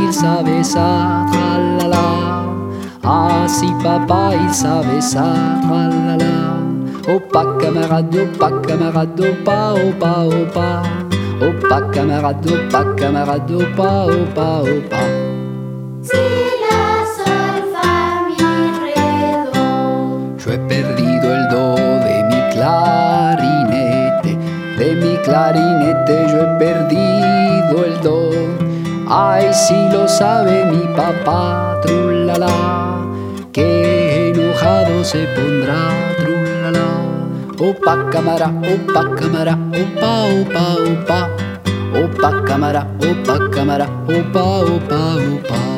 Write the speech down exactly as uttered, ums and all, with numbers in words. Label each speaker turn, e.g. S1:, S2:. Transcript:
S1: il savait ça, tralala. Ah si papa il savait ça, tralala. Oh pas camarade, oh pas camarade, oh pas, oh pas, oh pas. Oh pas camarade, oh pas camarade, oh pas, oh pas, oh pas.
S2: Si la sol fa mi re do.
S1: Yo he perdido el do de mi clarinete, de mi clarinete yo he perdido el do. Ay, si lo sabe mi papá, trulala, que enojado se pondrá, trulala. Opa cámara, opa cámara, opa, opa, opa. Opa cámara, opa cámara, opa, opa, opa.